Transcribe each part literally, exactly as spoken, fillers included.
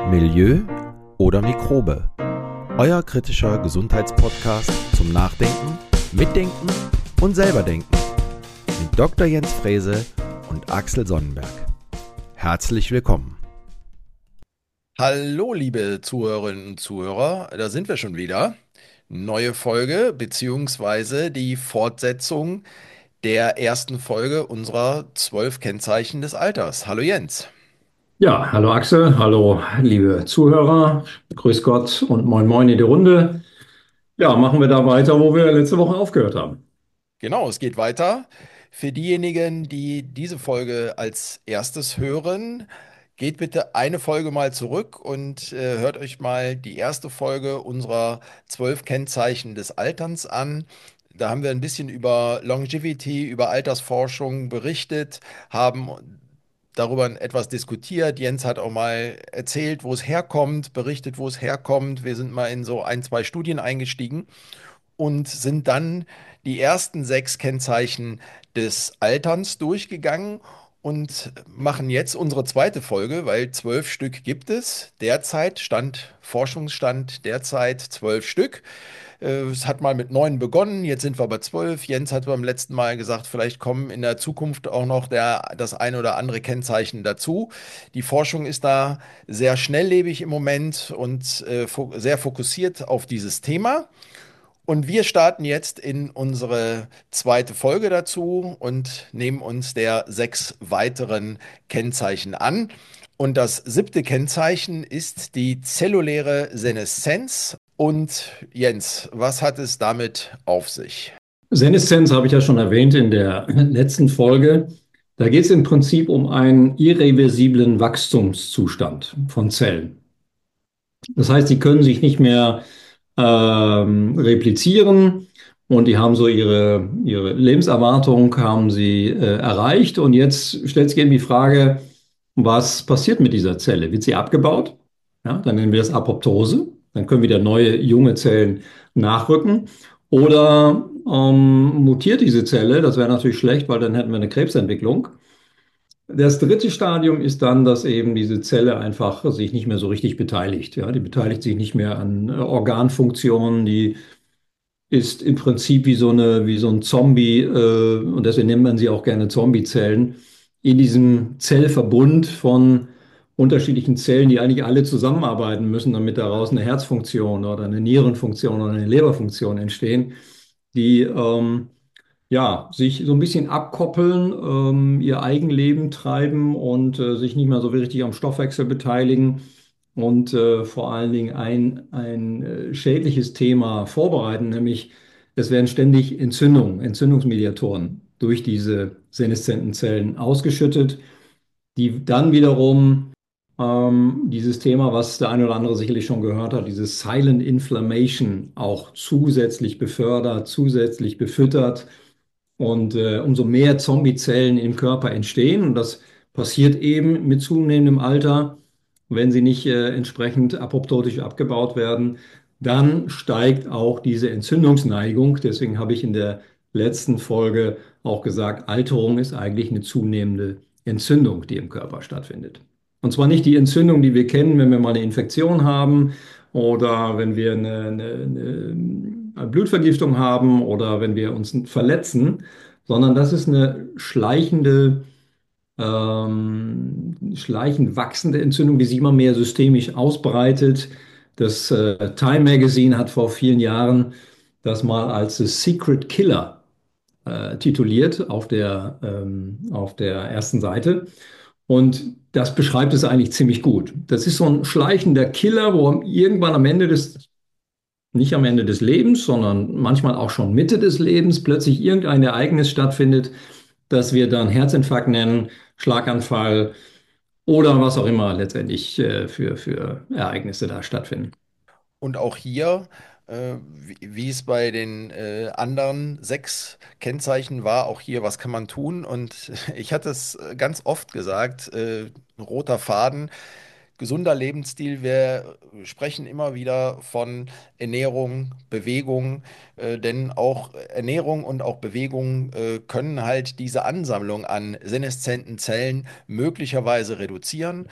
Milieu oder Mikrobe. Euer kritischer Gesundheitspodcast zum Nachdenken, Mitdenken und selberdenken. Mit Doktor Jens Frese und Axel Sonnenberg. Herzlich willkommen. Hallo, liebe Zuhörerinnen und Zuhörer, da sind wir schon wieder. Neue Folge beziehungsweise die Fortsetzung der ersten Folge unserer zwölf Kennzeichen des Alters. Hallo Jens. Ja, hallo Axel, hallo liebe Zuhörer, grüß Gott und moin moin in die Runde. Ja, machen wir da weiter, wo wir letzte Woche aufgehört haben. Genau, es geht weiter. Für diejenigen, die diese Folge als erstes hören, geht bitte eine Folge mal zurück und äh, hört euch mal die erste Folge unserer zwölf Kennzeichen des Alterns an. Da haben wir ein bisschen über Longevity, über Altersforschung berichtet, haben darüber etwas diskutiert. Jens hat auch mal erzählt, wo es herkommt, berichtet, wo es herkommt. Wir sind mal in so ein, zwei Studien eingestiegen und sind dann die ersten sechs Kennzeichen des Alterns durchgegangen und machen jetzt unsere zweite Folge, weil zwölf Stück gibt es. Derzeit, Stand, Forschungsstand derzeit zwölf Stück. Äh, Es hat mal mit neun begonnen, jetzt sind wir bei zwölf. Jens hat beim letzten Mal gesagt, vielleicht kommen in der Zukunft auch noch der, das ein oder andere Kennzeichen dazu. Die Forschung ist da sehr schnelllebig im Moment und äh, fo sehr fokussiert auf dieses Thema. Und wir starten jetzt in unsere zweite Folge dazu und nehmen uns der sechs weiteren Kennzeichen an. Und das siebte Kennzeichen ist die zelluläre Seneszenz. Und Jens, was hat es damit auf sich? Seneszenz habe ich ja schon erwähnt in der letzten Folge. Da geht es im Prinzip um einen irreversiblen Wachstumszustand von Zellen. Das heißt, die können sich nicht mehr ähm, replizieren und die haben so ihre, ihre Lebenserwartung haben sie äh, erreicht. Und jetzt stellt sich eben die Frage, was passiert mit dieser Zelle? Wird sie abgebaut? Ja, dann nennen wir das Apoptose. Dann können wieder neue junge Zellen nachrücken. Oder ähm, mutiert diese Zelle? Das wäre natürlich schlecht, weil dann hätten wir eine Krebsentwicklung. Das dritte Stadium ist dann, dass eben diese Zelle einfach sich nicht mehr so richtig beteiligt. Ja, die beteiligt sich nicht mehr an äh, Organfunktionen, die ist im Prinzip wie so eine, wie so ein Zombie, äh, und deswegen nennt man sie auch gerne Zombiezellen, in diesem Zellverbund von unterschiedlichen Zellen, die eigentlich alle zusammenarbeiten müssen, damit daraus eine Herzfunktion oder eine Nierenfunktion oder eine Leberfunktion entstehen, die ähm, ja, sich so ein bisschen abkoppeln, ähm, ihr Eigenleben treiben und äh, sich nicht mehr so richtig am Stoffwechsel beteiligen und äh, vor allen Dingen ein, ein äh, schädliches Thema vorbereiten, nämlich es werden ständig Entzündungen, Entzündungsmediatoren durch diese seneszenten Zellen ausgeschüttet, die dann wiederum ähm, dieses Thema, was der eine oder andere sicherlich schon gehört hat, dieses Silent Inflammation auch zusätzlich befördert, zusätzlich befüttert. Und äh, umso mehr Zombiezellen im Körper entstehen, und das passiert eben mit zunehmendem Alter, wenn sie nicht äh, entsprechend apoptotisch abgebaut werden, dann steigt auch diese Entzündungsneigung. Deswegen habe ich in der letzten Folge auch gesagt, Alterung ist eigentlich eine zunehmende Entzündung, die im Körper stattfindet. Und zwar nicht die Entzündung, die wir kennen, wenn wir mal eine Infektion haben oder wenn wir eine, eine, eine Blutvergiftung haben oder wenn wir uns verletzen, sondern das ist eine schleichende, ähm, schleichend wachsende Entzündung, die sich immer mehr systemisch ausbreitet. Das äh, Time Magazine hat vor vielen Jahren das mal als The Secret Killer äh, tituliert auf der, ähm, auf der ersten Seite. Und das beschreibt es eigentlich ziemlich gut. Das ist so ein schleichender Killer, wo irgendwann am Ende des, nicht am Ende des Lebens, sondern manchmal auch schon Mitte des Lebens plötzlich irgendein Ereignis stattfindet, das wir dann Herzinfarkt nennen, Schlaganfall oder was auch immer letztendlich äh, für, für Ereignisse da stattfinden. Und auch hier, äh, wie, wie es bei den äh, anderen sechs Kennzeichen war, auch hier, was kann man tun? Und ich hatte es äh, ganz oft gesagt, äh, ein roter Faden, gesunder Lebensstil. Wir sprechen immer wieder von Ernährung, Bewegung, äh, denn auch Ernährung und auch Bewegung äh, können halt diese Ansammlung an seneszenten Zellen möglicherweise reduzieren.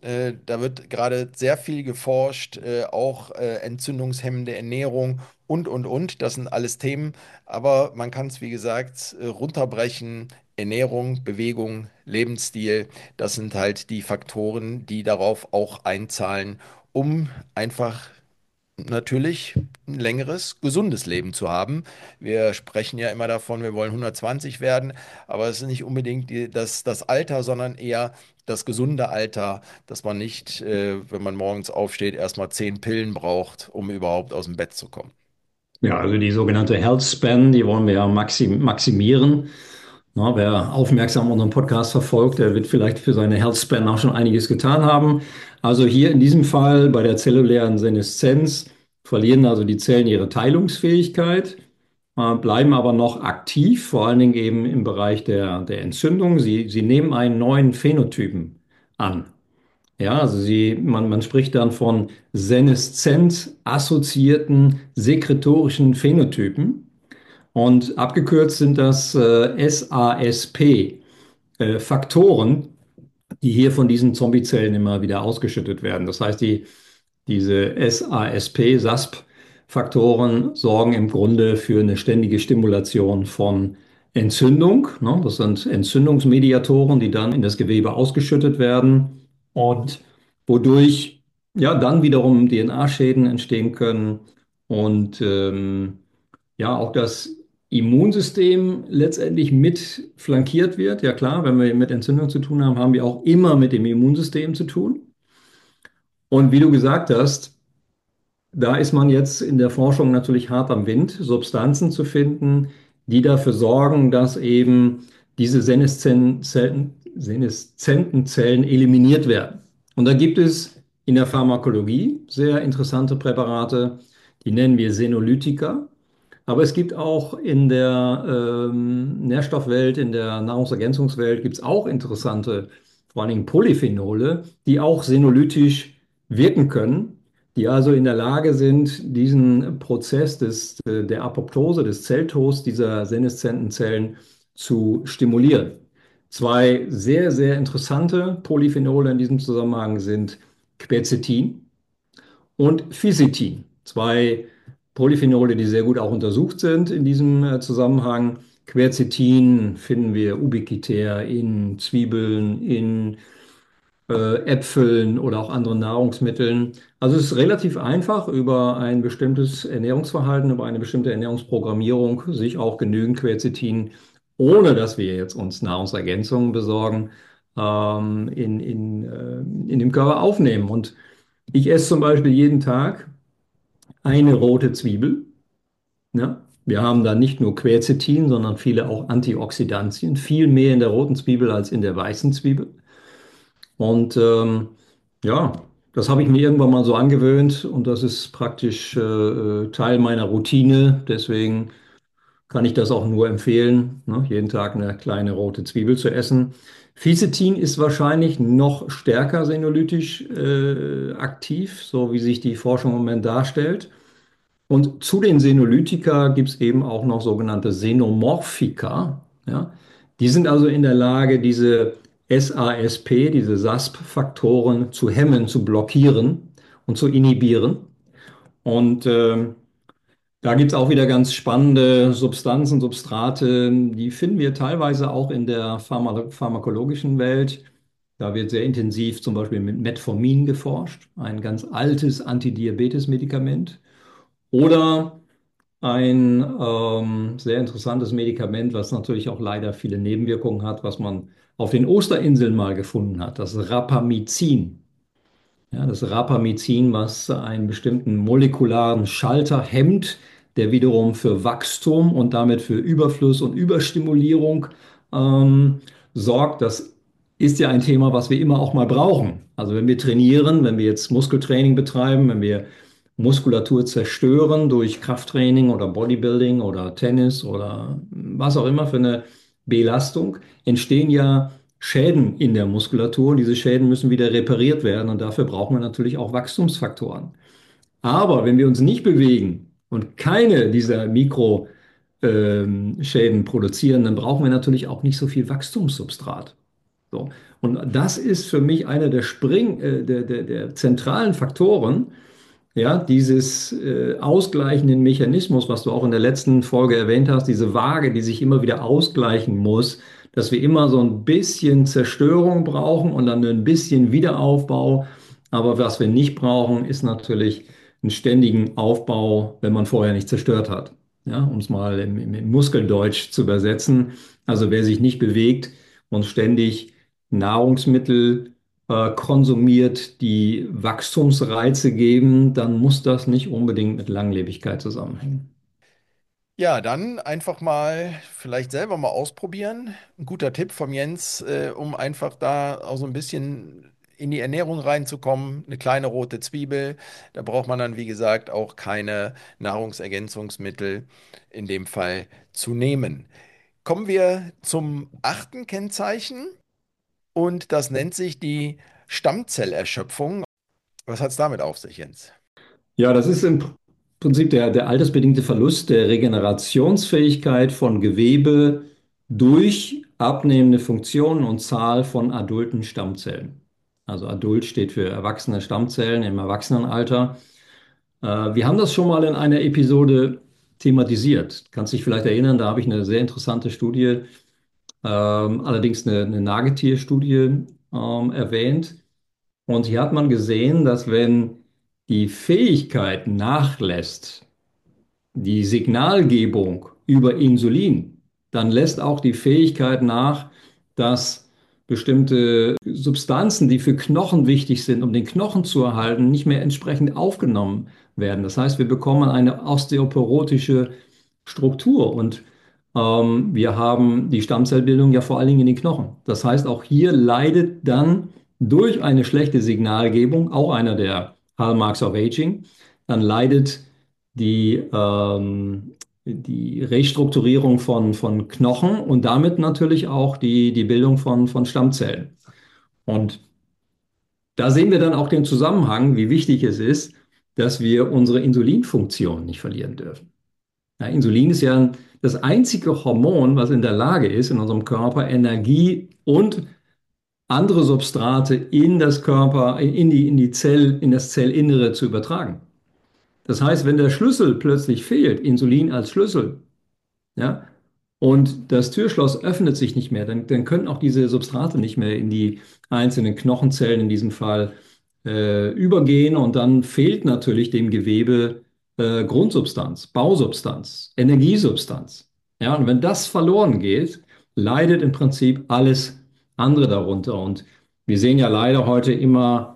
Äh, da wird gerade sehr viel geforscht, äh, auch äh, entzündungshemmende Ernährung und, und, und. Das sind alles Themen, aber man kann es, wie gesagt, äh, runterbrechen. Ernährung, Bewegung, Lebensstil, das sind halt die Faktoren, die darauf auch einzahlen, um einfach natürlich ein längeres, gesundes Leben zu haben. Wir sprechen ja immer davon, wir wollen hundertzwanzig werden, aber es ist nicht unbedingt die, das, das Alter, sondern eher das gesunde Alter, dass man nicht, äh, wenn man morgens aufsteht, erstmal zehn Pillen braucht, um überhaupt aus dem Bett zu kommen. Ja, also die sogenannte Health Span, die wollen wir ja maxim maximieren. Na, wer aufmerksam unseren Podcast verfolgt, der wird vielleicht für seine Health Span auch schon einiges getan haben. Also hier in diesem Fall bei der zellulären Seneszenz verlieren also die Zellen ihre Teilungsfähigkeit, äh, bleiben aber noch aktiv, vor allen Dingen eben im Bereich der, der Entzündung. Sie, sie nehmen einen neuen Phänotypen an. Ja, also sie, man, man spricht dann von seneszent assoziierten sekretorischen Phänotypen. Und abgekürzt sind das äh, S A S P-Faktoren, die hier von diesen Zombiezellen immer wieder ausgeschüttet werden. Das heißt, die, diese S A S P, S A S P-Faktoren sorgen im Grunde für eine ständige Stimulation von Entzündung. Ne? Das sind Entzündungsmediatoren, die dann in das Gewebe ausgeschüttet werden und wodurch ja dann wiederum D N A-Schäden entstehen können und ähm, ja, auch das Immunsystem letztendlich mit flankiert wird. Ja klar, wenn wir mit Entzündung zu tun haben, haben wir auch immer mit dem Immunsystem zu tun. Und wie du gesagt hast, da ist man jetzt in der Forschung natürlich hart am Wind, Substanzen zu finden, die dafür sorgen, dass eben diese seneszenten Zellen, seneszenten Zellen eliminiert werden. Und da gibt es in der Pharmakologie sehr interessante Präparate, die nennen wir Senolytika. Aber es gibt auch in der ähm, Nährstoffwelt, in der Nahrungsergänzungswelt, gibt es auch interessante, vor allen Dingen Polyphenole, die auch senolytisch wirken können, die also in der Lage sind, diesen Prozess des, äh, der Apoptose, des Zelltods dieser seneszenten Zellen zu stimulieren. Zwei sehr, sehr interessante Polyphenole in diesem Zusammenhang sind Quercetin und Fisetin. Zwei Polyphenole, die sehr gut auch untersucht sind in diesem äh, Zusammenhang. Quercetin finden wir ubiquitär in Zwiebeln, in äh, Äpfeln oder auch anderen Nahrungsmitteln. Also es ist relativ einfach, über ein bestimmtes Ernährungsverhalten, über eine bestimmte Ernährungsprogrammierung sich auch genügend Quercetin, ohne dass wir jetzt uns Nahrungsergänzungen besorgen, ähm, in, in, äh, in dem Körper aufnehmen. Und ich esse zum Beispiel jeden Tag eine rote Zwiebel. Ja? Wir haben da nicht nur Quercetin, sondern viele auch Antioxidantien, viel mehr in der roten Zwiebel als in der weißen Zwiebel. Und ähm, ja, das habe ich mir irgendwann mal so angewöhnt und das ist praktisch äh, Teil meiner Routine. Deswegen kann ich das auch nur empfehlen, ne? Jeden Tag eine kleine rote Zwiebel zu essen. Fisetin ist wahrscheinlich noch stärker senolytisch äh, aktiv, so wie sich die Forschung im Moment darstellt. Und zu den Senolytika gibt es eben auch noch sogenannte Senomorphika. Ja? Die sind also in der Lage, diese S A S P, diese S A S P-Faktoren zu hemmen, zu blockieren und zu inhibieren. Und ähm, da gibt es auch wieder ganz spannende Substanzen, Substrate, die finden wir teilweise auch in der Pharma pharmakologischen Welt. Da wird sehr intensiv zum Beispiel mit Metformin geforscht, ein ganz altes Antidiabetes-Medikament. Oder ein ähm, sehr interessantes Medikament, was natürlich auch leider viele Nebenwirkungen hat, was man auf den Osterinseln mal gefunden hat, das Rapamycin. Ja, das Rapamycin, was einen bestimmten molekularen Schalter hemmt, der wiederum für Wachstum und damit für Überfluss und Überstimulierung ähm, sorgt. Das ist ja ein Thema, was wir immer auch mal brauchen. Also wenn wir trainieren, wenn wir jetzt Muskeltraining betreiben, wenn wir Muskulatur zerstören durch Krafttraining oder Bodybuilding oder Tennis oder was auch immer für eine Belastung, entstehen ja Schäden in der Muskulatur und diese Schäden müssen wieder repariert werden und dafür brauchen wir natürlich auch Wachstumsfaktoren. Aber wenn wir uns nicht bewegen und keine dieser Mikroschäden ähm, Schäden produzieren, dann brauchen wir natürlich auch nicht so viel Wachstumssubstrat. So. Und das ist für mich einer der Spring, äh, der, der, der zentralen Faktoren, ja, dieses äh, ausgleichenden Mechanismus, was du auch in der letzten Folge erwähnt hast, diese Waage, die sich immer wieder ausgleichen muss, dass wir immer so ein bisschen Zerstörung brauchen und dann ein bisschen Wiederaufbau. Aber was wir nicht brauchen, ist natürlich einen ständigen Aufbau, wenn man vorher nicht zerstört hat. Ja, um es mal im, im, im Muskeldeutsch zu übersetzen. Also wer sich nicht bewegt und ständig Nahrungsmittel äh, konsumiert, die Wachstumsreize geben, dann muss das nicht unbedingt mit Langlebigkeit zusammenhängen. Ja, dann einfach mal vielleicht selber mal ausprobieren. Ein guter Tipp von Jens, äh, um einfach da auch so ein bisschen in die Ernährung reinzukommen. Eine kleine rote Zwiebel. Da braucht man dann, wie gesagt, auch keine Nahrungsergänzungsmittel in dem Fall zu nehmen. Kommen wir zum achten Kennzeichen und das nennt sich die Stammzellerschöpfung. Was hat es damit auf sich, Jens? Ja, das ist im Prinzip der, der altersbedingte Verlust der Regenerationsfähigkeit von Gewebe durch abnehmende Funktion und Zahl von adulten Stammzellen. Also adult steht für erwachsene Stammzellen im Erwachsenenalter. Äh, wir haben das schon mal in einer Episode thematisiert. Kannst dich vielleicht erinnern, da habe ich eine sehr interessante Studie, ähm, allerdings eine, eine Nagetierstudie ähm, erwähnt. Und hier hat man gesehen, dass wenn die Fähigkeit nachlässt, die Signalgebung über Insulin, dann lässt auch die Fähigkeit nach, dass bestimmte Substanzen, die für Knochen wichtig sind, um den Knochen zu erhalten, nicht mehr entsprechend aufgenommen werden. Das heißt, wir bekommen eine osteoporotische Struktur und ähm, wir haben die Stammzellbildung ja vor allen Dingen in den Knochen. Das heißt, auch hier leidet dann durch eine schlechte Signalgebung, auch einer der Hallmarks of Aging, dann leidet die, ähm, die Restrukturierung von, von Knochen und damit natürlich auch die, die Bildung von, von Stammzellen. Und da sehen wir dann auch den Zusammenhang, wie wichtig es ist, dass wir unsere Insulinfunktion nicht verlieren dürfen. Ja, Insulin ist ja das einzige Hormon, was in der Lage ist, in unserem Körper Energie und andere Substrate in das Körper, in die, in die Zell, in das Zellinnere zu übertragen. Das heißt, wenn der Schlüssel plötzlich fehlt, Insulin als Schlüssel, ja, und das Türschloss öffnet sich nicht mehr, dann, dann können auch diese Substrate nicht mehr in die einzelnen Knochenzellen in diesem Fall äh, übergehen und dann fehlt natürlich dem Gewebe äh, Grundsubstanz, Bausubstanz, Energiesubstanz. Ja, und wenn das verloren geht, leidet im Prinzip alles andere darunter. Und wir sehen ja leider heute immer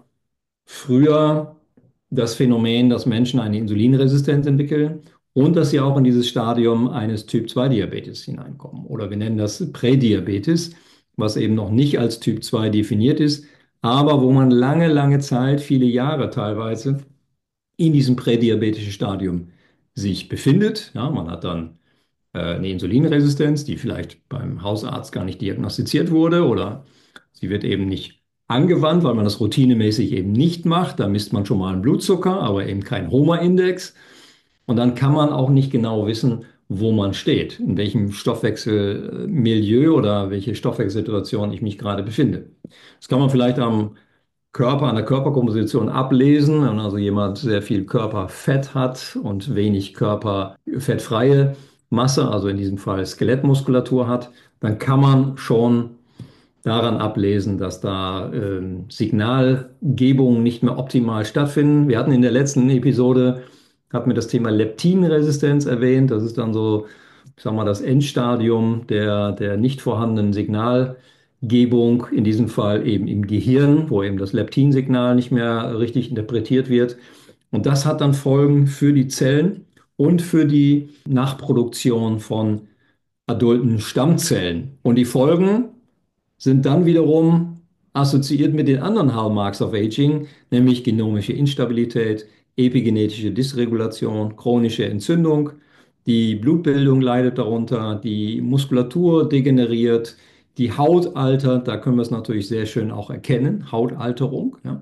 früher das Phänomen, dass Menschen eine Insulinresistenz entwickeln und dass sie auch in dieses Stadium eines Typ zwei Diabetes hineinkommen. Oder wir nennen das Prädiabetes, was eben noch nicht als Typ zwei definiert ist, aber wo man lange, lange Zeit, viele Jahre teilweise, in diesem prädiabetischen Stadium sich befindet. Ja, man hat dann äh, eine Insulinresistenz, die vielleicht beim Hausarzt gar nicht diagnostiziert wurde oder sie wird eben nicht angewandt, weil man das routinemäßig eben nicht macht. Da misst man schon mal einen Blutzucker, aber eben keinen Homa-Index. Und dann kann man auch nicht genau wissen, wo man steht, in welchem Stoffwechselmilieu oder welche Stoffwechselsituation ich mich gerade befinde. Das kann man vielleicht am Körper, an der Körperkomposition ablesen. Wenn also jemand sehr viel Körperfett hat und wenig körperfettfreie Masse, also in diesem Fall Skelettmuskulatur hat, dann kann man schon daran ablesen, dass da ähm, Signalgebungen nicht mehr optimal stattfinden. Wir hatten in der letzten Episode, hatten wir das Thema Leptinresistenz erwähnt. Das ist dann so, ich sag mal, das Endstadium der, der nicht vorhandenen Signalgebung, in diesem Fall eben im Gehirn, wo eben das Leptinsignal nicht mehr richtig interpretiert wird. Und das hat dann Folgen für die Zellen und für die Nachproduktion von adulten Stammzellen. Und die Folgen sind dann wiederum assoziiert mit den anderen Hallmarks of Aging, nämlich genomische Instabilität, epigenetische Dysregulation, chronische Entzündung. Die Blutbildung leidet darunter, die Muskulatur degeneriert, die Haut altert, da können wir es natürlich sehr schön auch erkennen, Hautalterung, ja.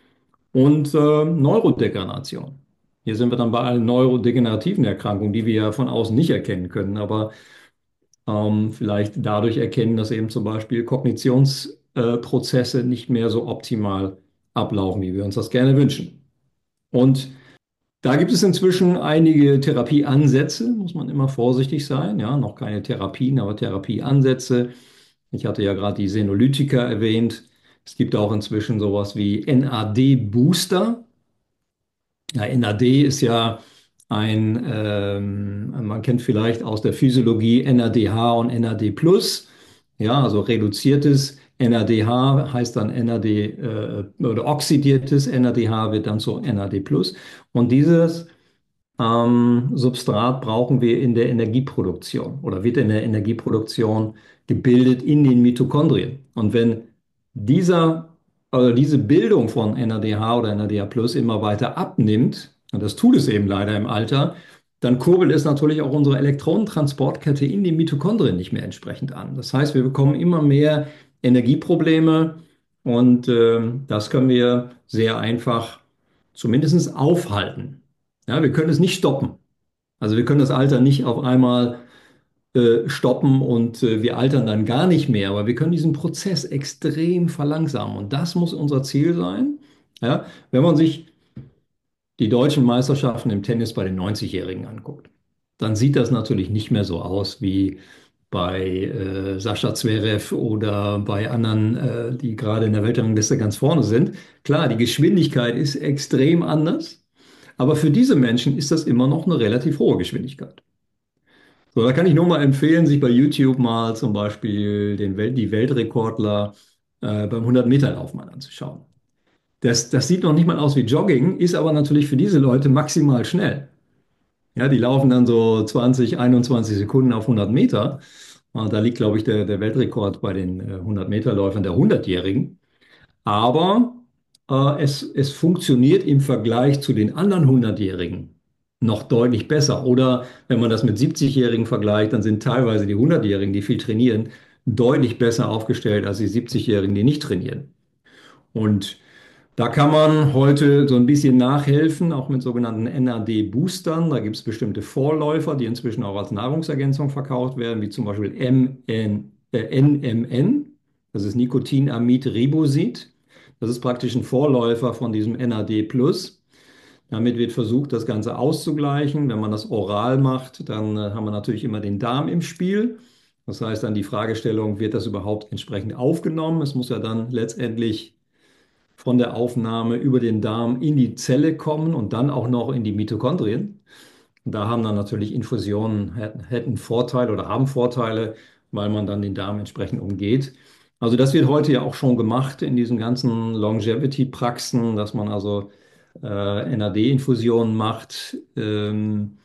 Und äh, Neurodegeneration. Hier sind wir dann bei allen neurodegenerativen Erkrankungen, die wir ja von außen nicht erkennen können, aber ähm, vielleicht dadurch erkennen, dass eben zum Beispiel Kognitions äh, Prozesse nicht mehr so optimal ablaufen, wie wir uns das gerne wünschen. Und da gibt es inzwischen einige Therapieansätze, muss man immer vorsichtig sein. Ja, noch keine Therapien, aber Therapieansätze. Ich hatte ja gerade die Senolytika erwähnt. Es gibt auch inzwischen sowas wie N A D-Booster. Ja, N A D ist ja ein, ähm, man kennt vielleicht aus der Physiologie N A D H und N A D plus. Ja, also reduziertes N A D H heißt dann N A D äh, oder oxidiertes N A D H wird dann zu N A D plus. Und dieses ähm, Substrat brauchen wir in der Energieproduktion oder wird in der Energieproduktion gebildet in den Mitochondrien. Und wenn dieser, also diese Bildung von N A D H oder N A D H plus immer weiter abnimmt, und das tut es eben leider im Alter, dann kurbelt es natürlich auch unsere Elektronentransportkette in den Mitochondrien nicht mehr entsprechend an. Das heißt, wir bekommen immer mehr Energieprobleme und ähm, das können wir sehr einfach zumindest aufhalten. Ja, wir können es nicht stoppen. Also wir können das Alter nicht auf einmal äh, stoppen und äh, wir altern dann gar nicht mehr, aber wir können diesen Prozess extrem verlangsamen und das muss unser Ziel sein. Ja, wenn man sich die deutschen Meisterschaften im Tennis bei den neunzig-Jährigen anguckt, dann sieht das natürlich nicht mehr so aus wie bei äh, Sascha Zverev oder bei anderen, äh, die gerade in der Weltrangliste ganz vorne sind. Klar, die Geschwindigkeit ist extrem anders, aber für diese Menschen ist das immer noch eine relativ hohe Geschwindigkeit. So, da kann ich nur mal empfehlen, sich bei YouTube mal zum Beispiel den Welt, die Weltrekordler äh, beim hundert-Meter-Lauf mal anzuschauen. Das, das sieht noch nicht mal aus wie Jogging, ist aber natürlich für diese Leute maximal schnell. Ja, die laufen dann so zwanzig, einundzwanzig Sekunden auf hundert Meter. Und da liegt, glaube ich, der, der Weltrekord bei den äh, hundert-Meter-Läufern der hundert-Jährigen. Aber äh, es, es funktioniert im Vergleich zu den anderen hundert-Jährigen noch deutlich besser. Oder wenn man das mit siebzig-Jährigen vergleicht, dann sind teilweise die hundert-Jährigen, die viel trainieren, deutlich besser aufgestellt als die siebzig-Jährigen, die nicht trainieren. Und da kann man heute so ein bisschen nachhelfen, auch mit sogenannten N A D-Boostern. Da gibt es bestimmte Vorläufer, die inzwischen auch als Nahrungsergänzung verkauft werden, wie zum Beispiel M N, äh, N M N. Das ist Nicotinamid Ribosid. Das ist praktisch ein Vorläufer von diesem N A D plus. Damit wird versucht, das Ganze auszugleichen. Wenn man das oral macht, dann äh, haben wir natürlich immer den Darm im Spiel. Das heißt dann die Fragestellung, wird das überhaupt entsprechend aufgenommen? Es muss ja dann letztendlich von der Aufnahme über den Darm in die Zelle kommen und dann auch noch in die Mitochondrien. Und da haben dann natürlich Infusionen hätten Vorteile oder haben Vorteile, weil man dann den Darm entsprechend umgeht. Also das wird heute ja auch schon gemacht in diesen ganzen Longevity-Praxen, dass man also äh, N A D-Infusionen macht, ähm,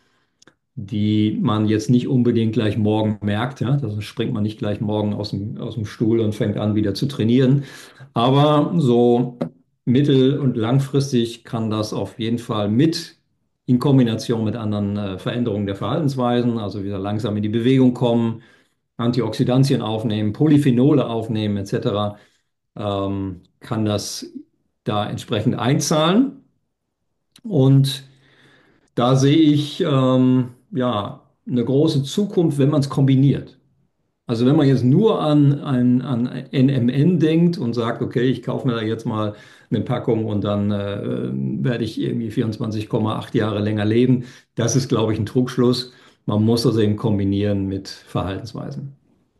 die man jetzt nicht unbedingt gleich morgen merkt. Ja? Da springt man nicht gleich morgen aus dem, aus dem Stuhl und fängt an, wieder zu trainieren. Aber so mittel- und langfristig kann das auf jeden Fall mit in Kombination mit anderen äh, Veränderungen der Verhaltensweisen, also wieder langsam in die Bewegung kommen, Antioxidantien aufnehmen, Polyphenole aufnehmen et cetera, ähm, kann das da entsprechend einzahlen. Und da sehe ich ähm, ja eine große Zukunft, wenn man es kombiniert. Also wenn man jetzt nur an, an, an N M N denkt und sagt, okay, ich kaufe mir da jetzt mal eine Packung und dann äh, werde ich irgendwie vierundzwanzig Komma acht Jahre länger leben, das ist, glaube ich, ein Trugschluss. Man muss das eben kombinieren mit Verhaltensweisen.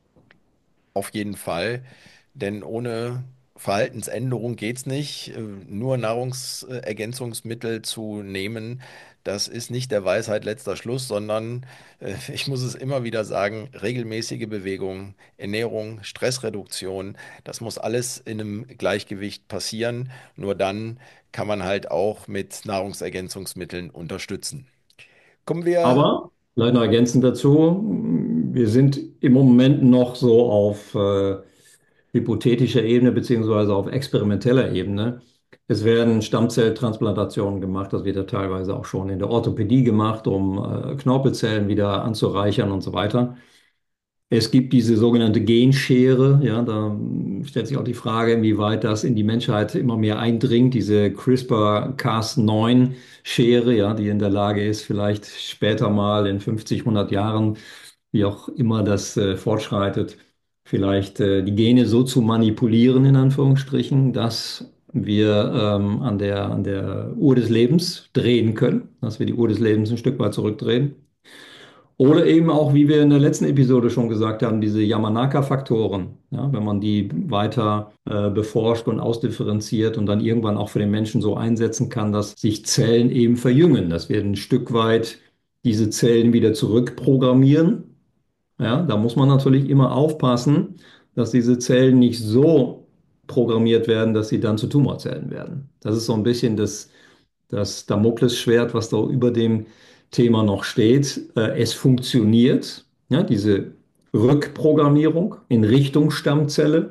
Auf jeden Fall, denn ohne Verhaltensänderung geht's nicht. Äh, Nur Nahrungsergänzungsmittel zu nehmen, das ist nicht der Weisheit letzter Schluss, sondern äh, ich muss es immer wieder sagen, regelmäßige Bewegung, Ernährung, Stressreduktion, das muss alles in einem Gleichgewicht passieren. Nur dann kann man halt auch mit Nahrungsergänzungsmitteln unterstützen. Kommen wir. Aber vielleicht noch ergänzend dazu, wir sind im Moment noch so auf äh, hypothetischer Ebene beziehungsweise auf experimenteller Ebene. Es werden Stammzelltransplantationen gemacht, das wird ja teilweise auch schon in der Orthopädie gemacht, um äh, Knorpelzellen wieder anzureichern und so weiter. Es gibt diese sogenannte Genschere, ja, da stellt sich auch die Frage, inwieweit das in die Menschheit immer mehr eindringt, diese CRISPR Cas neun Schere, ja, die in der Lage ist, vielleicht später mal in fünfzig, hundert Jahren, wie auch immer das äh, fortschreitet, vielleicht äh, die Gene so zu manipulieren, in Anführungsstrichen, dass wir ähm, an der, an der Uhr des Lebens drehen können, dass wir die Uhr des Lebens ein Stück weit zurückdrehen. Oder eben auch, wie wir in der letzten Episode schon gesagt haben, diese Yamanaka-Faktoren. Ja, wenn man die weiter äh, beforscht und ausdifferenziert und dann irgendwann auch für den Menschen so einsetzen kann, dass sich Zellen eben verjüngen, dass wir ein Stück weit diese Zellen wieder zurückprogrammieren. Ja, da muss man natürlich immer aufpassen, dass diese Zellen nicht so programmiert werden, dass sie dann zu Tumorzellen werden. Das ist so ein bisschen das, das Damoklesschwert, was da über dem Thema noch steht. Äh, es funktioniert, ja, diese Rückprogrammierung in Richtung Stammzelle.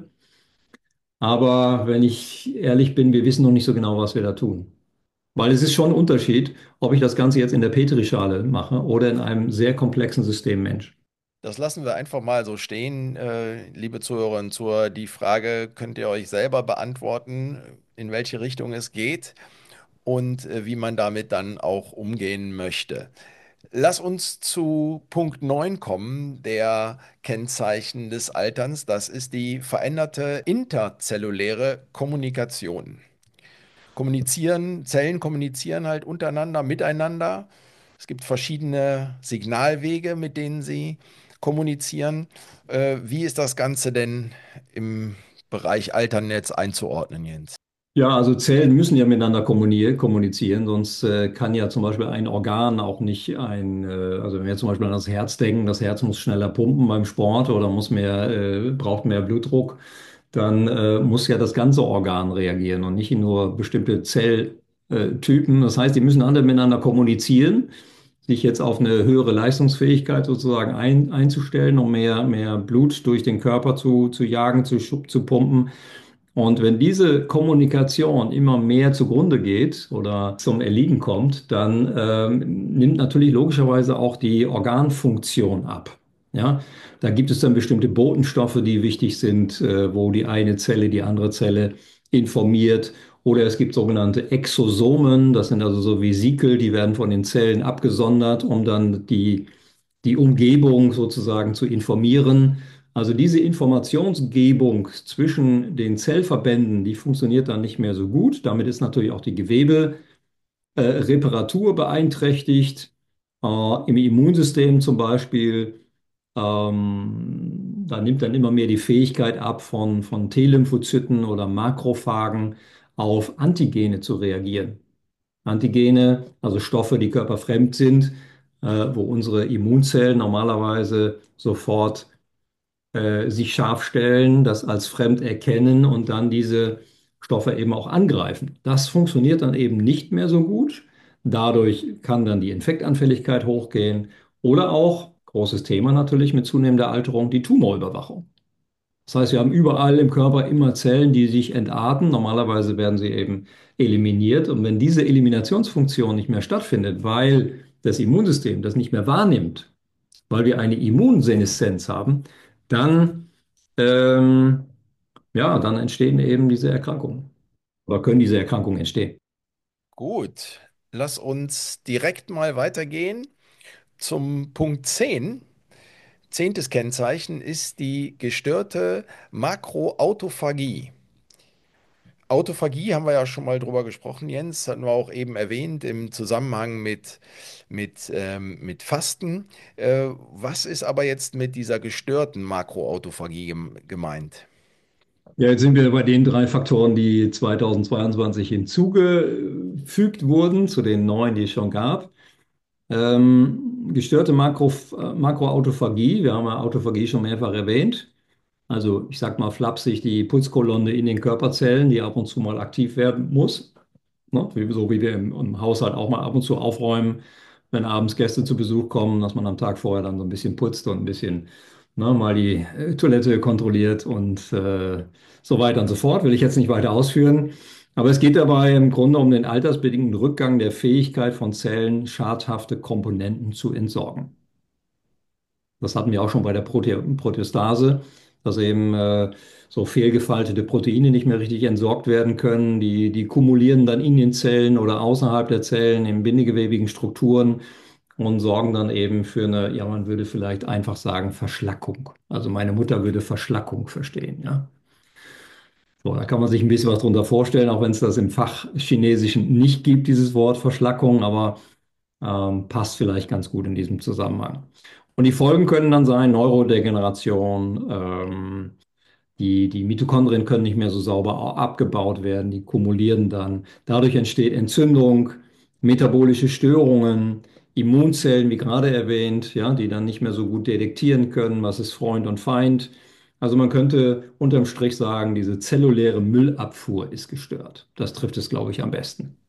Aber wenn ich ehrlich bin, wir wissen noch nicht so genau, was wir da tun. Weil es ist schon ein Unterschied, ob ich das Ganze jetzt in der Petrischale mache oder in einem sehr komplexen System Mensch. Das lassen wir einfach mal so stehen, äh, liebe Zuhörerinnen und Zuhörer. Die Frage könnt ihr euch selber beantworten, in welche Richtung es geht und äh, wie man damit dann auch umgehen möchte. Lass uns zu Punkt neun kommen, der Kennzeichen des Alterns. Das ist die veränderte interzelluläre Kommunikation. Kommunizieren, Zellen kommunizieren halt untereinander, miteinander. Es gibt verschiedene Signalwege, mit denen sie kommunizieren. Äh, wie ist das Ganze denn im Bereich Altern jetzt einzuordnen, Jens? Ja, also Zellen müssen ja miteinander kommuni- kommunizieren, sonst äh, kann ja zum Beispiel ein Organ auch nicht ein, äh, also wenn wir zum Beispiel an das Herz denken, das Herz muss schneller pumpen beim Sport oder muss mehr, äh, braucht mehr Blutdruck, dann äh, muss ja das ganze Organ reagieren und nicht nur bestimmte Zelltypen. Das heißt, die müssen alle miteinander kommunizieren, sich jetzt auf eine höhere Leistungsfähigkeit sozusagen ein, einzustellen, um mehr, mehr Blut durch den Körper zu, zu jagen, zu, schub- zu pumpen. Und wenn diese Kommunikation immer mehr zugrunde geht oder zum Erliegen kommt, dann ähm, nimmt natürlich logischerweise auch die Organfunktion ab. Ja, da gibt es dann bestimmte Botenstoffe, die wichtig sind, äh, wo die eine Zelle die andere Zelle informiert. Oder es gibt sogenannte Exosomen, das sind also so Vesikel, die werden von den Zellen abgesondert, um dann die, die Umgebung sozusagen zu informieren. Also diese Informationsgebung zwischen den Zellverbänden, die funktioniert dann nicht mehr so gut. Damit ist natürlich auch die Gewebereparatur äh, Reparatur beeinträchtigt. Äh, Im Immunsystem zum Beispiel, ähm, da nimmt dann immer mehr die Fähigkeit ab von, von T-Lymphozyten oder Makrophagen auf Antigene zu reagieren. Antigene, also Stoffe, die körperfremd sind, äh, wo unsere Immunzellen normalerweise sofort äh, sich scharf stellen, das als fremd erkennen und dann diese Stoffe eben auch angreifen. Das funktioniert dann eben nicht mehr so gut. Dadurch kann dann die Infektanfälligkeit hochgehen oder auch, großes Thema natürlich mit zunehmender Alterung, die Tumorüberwachung. Das heißt, wir haben überall im Körper immer Zellen, die sich entarten. Normalerweise werden sie eben eliminiert. Und wenn diese Eliminationsfunktion nicht mehr stattfindet, weil das Immunsystem das nicht mehr wahrnimmt, weil wir eine Immunseneszenz haben, dann, ähm, ja, dann entstehen eben diese Erkrankungen oder können diese Erkrankungen entstehen. Gut, lass uns direkt mal weitergehen zum Punkt zehn. Zehntes Kennzeichen ist die gestörte Makroautophagie. Autophagie haben wir ja schon mal drüber gesprochen, Jens, hatten wir auch eben erwähnt im Zusammenhang mit, mit, ähm, mit Fasten. Äh, was ist aber jetzt mit dieser gestörten Makroautophagie gem gemeint? Ja, jetzt sind wir bei den drei Faktoren, die zweitausendzweiundzwanzig hinzugefügt wurden, zu den neun, die es schon gab. Ähm, gestörte Makro, äh, Makroautophagie, wir haben ja Autophagie schon mehrfach erwähnt. Also ich sag mal flapsig, die Putzkolonne in den Körperzellen, die ab und zu mal aktiv werden muss. Ne? Wie- So wie wir im, im Haushalt auch mal ab und zu aufräumen, wenn abends Gäste zu Besuch kommen, dass man am Tag vorher dann so ein bisschen putzt und ein bisschen ne, mal die äh, Toilette kontrolliert und äh, so weiter und so fort. Will ich jetzt nicht weiter ausführen. Aber es geht dabei im Grunde um den altersbedingten Rückgang der Fähigkeit von Zellen, schadhafte Komponenten zu entsorgen. Das hatten wir auch schon bei der Prote Proteostase, dass eben äh, so fehlgefaltete Proteine nicht mehr richtig entsorgt werden können. Die, die kumulieren dann in den Zellen oder außerhalb der Zellen in bindegewebigen Strukturen und sorgen dann eben für eine, ja, man würde vielleicht einfach sagen, Verschlackung. Also meine Mutter würde Verschlackung verstehen, ja. So, da kann man sich ein bisschen was drunter vorstellen, auch wenn es das im Fachchinesischen nicht gibt, dieses Wort Verschlackung, aber ähm, passt vielleicht ganz gut in diesem Zusammenhang. Und die Folgen können dann sein, Neurodegeneration, ähm, die, die Mitochondrien können nicht mehr so sauber abgebaut werden, die kumulieren dann. Dadurch entsteht Entzündung, metabolische Störungen, Immunzellen, wie gerade erwähnt, ja, die dann nicht mehr so gut detektieren können, was ist Freund und Feind. Also man könnte unterm Strich sagen, diese zelluläre Müllabfuhr ist gestört. Das trifft es, glaube ich, am besten.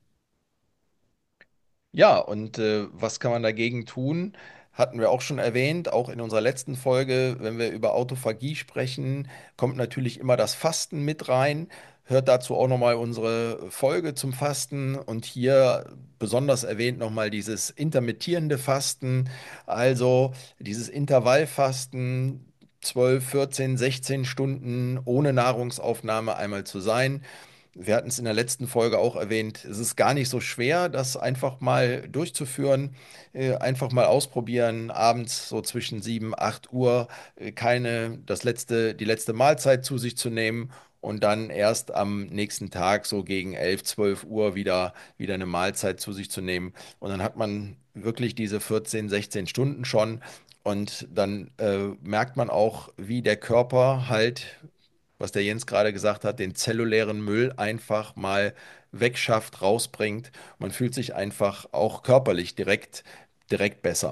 Ja, und äh, was kann man dagegen tun? Hatten wir auch schon erwähnt, auch in unserer letzten Folge, wenn wir über Autophagie sprechen, kommt natürlich immer das Fasten mit rein. Hört dazu auch nochmal unsere Folge zum Fasten und hier besonders erwähnt nochmal dieses intermittierende Fasten, also dieses Intervallfasten, zwölf, vierzehn, sechzehn Stunden ohne Nahrungsaufnahme einmal zu sein. Wir hatten es in der letzten Folge auch erwähnt, es ist gar nicht so schwer, das einfach mal durchzuführen, äh, einfach mal ausprobieren, abends so zwischen sieben, acht Uhr äh, keine, das letzte, die letzte Mahlzeit zu sich zu nehmen und dann erst am nächsten Tag so gegen elf, zwölf Uhr wieder, wieder eine Mahlzeit zu sich zu nehmen. Und dann hat man wirklich diese vierzehn, sechzehn Stunden schon und dann äh, merkt man auch, wie der Körper halt, was der Jens gerade gesagt hat, den zellulären Müll einfach mal wegschafft, rausbringt. Man fühlt sich einfach auch körperlich direkt, direkt besser.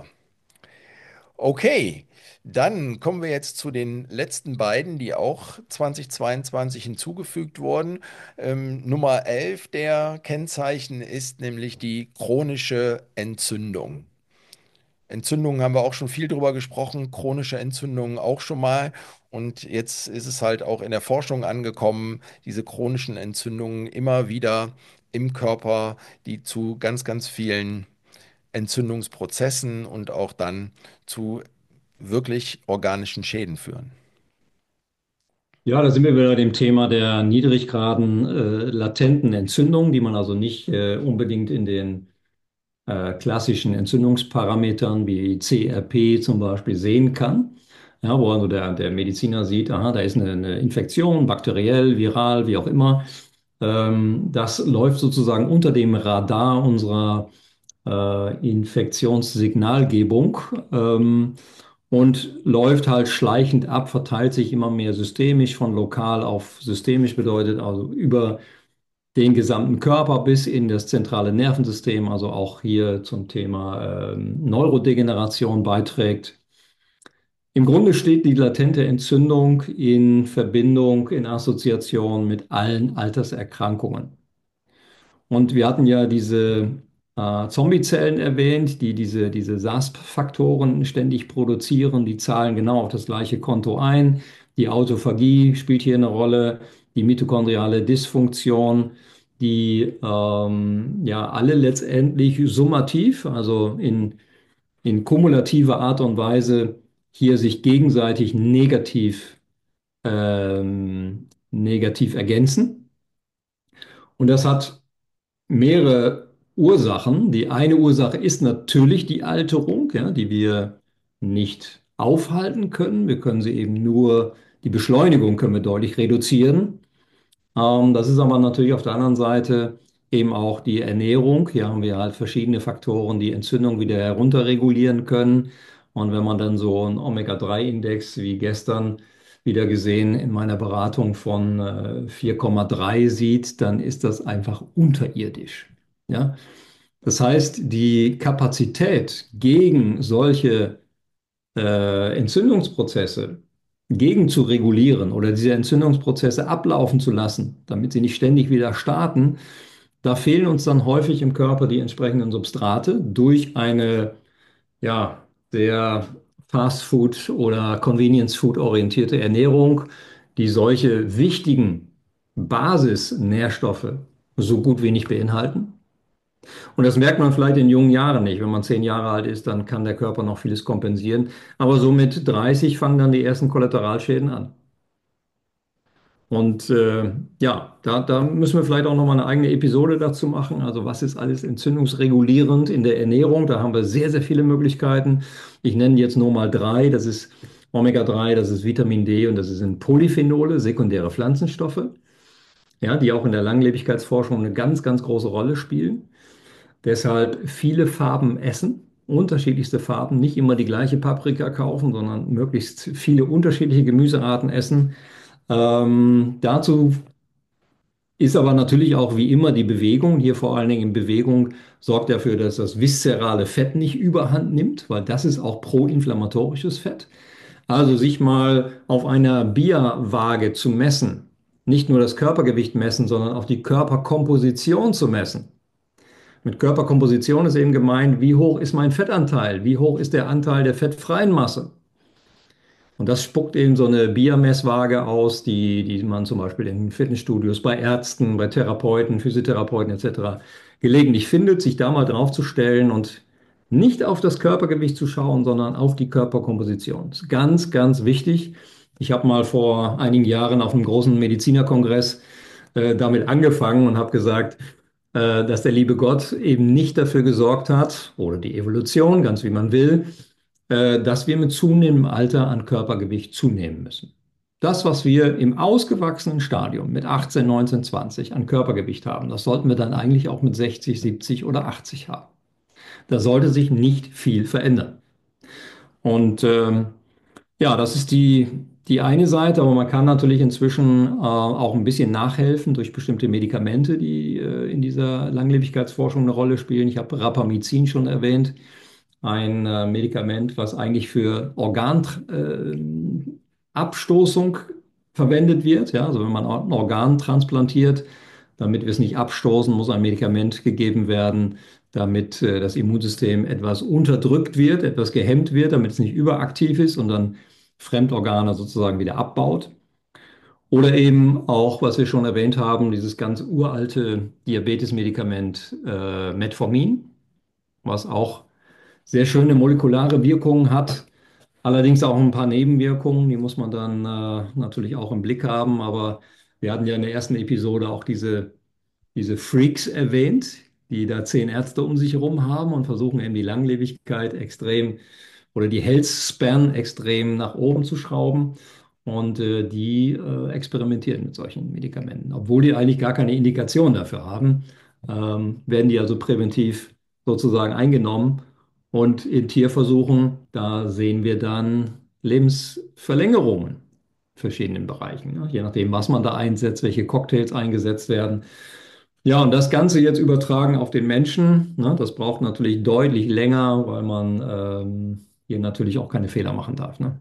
Okay, dann kommen wir jetzt zu den letzten beiden, die auch zweitausendzweiundzwanzig hinzugefügt wurden. Ähm, Nummer elf der Kennzeichen ist nämlich die chronische Entzündung. Entzündungen haben wir auch schon viel drüber gesprochen, chronische Entzündungen auch schon mal. Und jetzt ist es halt auch in der Forschung angekommen, diese chronischen Entzündungen immer wieder im Körper, die zu ganz, ganz vielen Entzündungsprozessen und auch dann zu wirklich organischen Schäden führen. Ja, da sind wir wieder bei dem Thema der Niedriggraden äh, latenten Entzündungen, die man also nicht äh, unbedingt in den äh, klassischen Entzündungsparametern wie C R P zum Beispiel sehen kann. Ja, wo also der, der Mediziner sieht, aha, da ist eine, eine Infektion, bakteriell, viral, wie auch immer. Ähm, das läuft sozusagen unter dem Radar unserer äh, Infektionssignalgebung. Ähm, und läuft halt schleichend ab, verteilt sich immer mehr systemisch, von lokal auf systemisch bedeutet also über den gesamten Körper bis in das zentrale Nervensystem, also auch hier zum Thema ähm, Neurodegeneration beiträgt. Im Grunde steht die latente Entzündung in Verbindung, in Assoziation mit allen Alterserkrankungen. Und wir hatten ja diese äh, Zombiezellen erwähnt, die diese, diese S A S P-Faktoren ständig produzieren. Die zahlen genau auf das gleiche Konto ein. Die Autophagie spielt hier eine Rolle, die mitochondriale Dysfunktion, die ähm, ja alle letztendlich summativ, also in, in kumulativer Art und Weise hier sich gegenseitig negativ, ähm, negativ ergänzen. Und das hat mehrere Ursachen. Die eine Ursache ist natürlich die Alterung, ja, die wir nicht aufhalten können. Wir können sie eben nur, die Beschleunigung können wir deutlich reduzieren. Ähm, das ist aber natürlich auf der anderen Seite eben auch die Ernährung. Hier haben wir halt verschiedene Faktoren, die Entzündung wieder herunterregulieren können. Und wenn man dann so einen Omega drei Index wie gestern wieder gesehen in meiner Beratung von äh, vier Komma drei sieht, dann ist das einfach unterirdisch. Ja? Das heißt, die Kapazität gegen solche äh, Entzündungsprozesse gegen zu regulieren oder diese Entzündungsprozesse ablaufen zu lassen, damit sie nicht ständig wieder starten, da fehlen uns dann häufig im Körper die entsprechenden Substrate durch eine ja, sehr Fast Food oder Convenience Food orientierte Ernährung, die solche wichtigen Basisnährstoffe so gut wie nicht beinhalten. Und das merkt man vielleicht in jungen Jahren nicht. Wenn man zehn Jahre alt ist, dann kann der Körper noch vieles kompensieren. Aber so mit dreißig fangen dann die ersten Kollateralschäden an. Und äh, ja, da, da müssen wir vielleicht auch nochmal eine eigene Episode dazu machen. Also was ist alles entzündungsregulierend in der Ernährung? Da haben wir sehr, sehr viele Möglichkeiten. Ich nenne jetzt nur mal drei. Das ist Omega drei, das ist Vitamin D und das sind Polyphenole, sekundäre Pflanzenstoffe, ja, die auch in der Langlebigkeitsforschung eine ganz, ganz große Rolle spielen. Deshalb viele Farben essen, unterschiedlichste Farben, nicht immer die gleiche Paprika kaufen, sondern möglichst viele unterschiedliche Gemüsearten essen. Ähm, dazu ist aber natürlich auch wie immer die Bewegung. Hier vor allen Dingen in Bewegung sorgt dafür, dass das viszerale Fett nicht überhand nimmt, weil das ist auch proinflammatorisches Fett. Also sich mal auf einer Bierwaage zu messen, nicht nur das Körpergewicht messen, sondern auch die Körperkomposition zu messen. Mit Körperkomposition ist eben gemeint, wie hoch ist mein Fettanteil, wie hoch ist der Anteil der fettfreien Masse. Und das spuckt eben so eine Bia-Messwaage aus, die, die man zum Beispiel in Fitnessstudios, bei Ärzten, bei Therapeuten, Physiotherapeuten et cetera gelegentlich findet, sich da mal draufzustellen und nicht auf das Körpergewicht zu schauen, sondern auf die Körperkomposition. Das ist ganz, ganz wichtig. Ich habe mal vor einigen Jahren auf einem großen Medizinerkongress äh, damit angefangen und habe gesagt, äh, dass der liebe Gott eben nicht dafür gesorgt hat, oder die Evolution, ganz wie man will, äh, dass wir mit zunehmendem Alter an Körpergewicht zunehmen müssen. Das, was wir im ausgewachsenen Stadium mit achtzehn, neunzehn, zwanzig an Körpergewicht haben, das sollten wir dann eigentlich auch mit sechzig, siebzig oder achtzig haben. Da sollte sich nicht viel verändern. Und ähm, ja, das ist die, die eine Seite, aber man kann natürlich inzwischen äh, auch ein bisschen nachhelfen durch bestimmte Medikamente, die äh, in dieser Langlebigkeitsforschung eine Rolle spielen. Ich habe Rapamycin schon erwähnt, ein äh, Medikament, was eigentlich für Organabstoßung verwendet wird. Ja, also wenn man ein Organ transplantiert, damit wir es nicht abstoßen, muss ein Medikament gegeben werden, damit äh, das Immunsystem etwas unterdrückt wird, etwas gehemmt wird, damit es nicht überaktiv ist und dann Fremdorgane sozusagen wieder abbaut. Oder eben auch, was wir schon erwähnt haben, dieses ganz uralte Diabetesmedikament äh, Metformin, was auch sehr schöne molekulare Wirkungen hat, allerdings auch ein paar Nebenwirkungen, die muss man dann äh, natürlich auch im Blick haben. Aber wir hatten ja in der ersten Episode auch diese, diese Freaks erwähnt, die da zehn Ärzte um sich herum haben und versuchen eben die Langlebigkeit extrem oder die Health Span extrem nach oben zu schrauben. Und äh, die äh, experimentieren mit solchen Medikamenten. Obwohl die eigentlich gar keine Indikation dafür haben, ähm, werden die also präventiv sozusagen eingenommen. Und in Tierversuchen, da sehen wir dann Lebensverlängerungen in verschiedenen Bereichen, ne? Je nachdem, was man da einsetzt, welche Cocktails eingesetzt werden. Ja, und das Ganze jetzt übertragen auf den Menschen, ne, das braucht natürlich deutlich länger, weil man ähm, hier natürlich auch keine Fehler machen darf. Ne?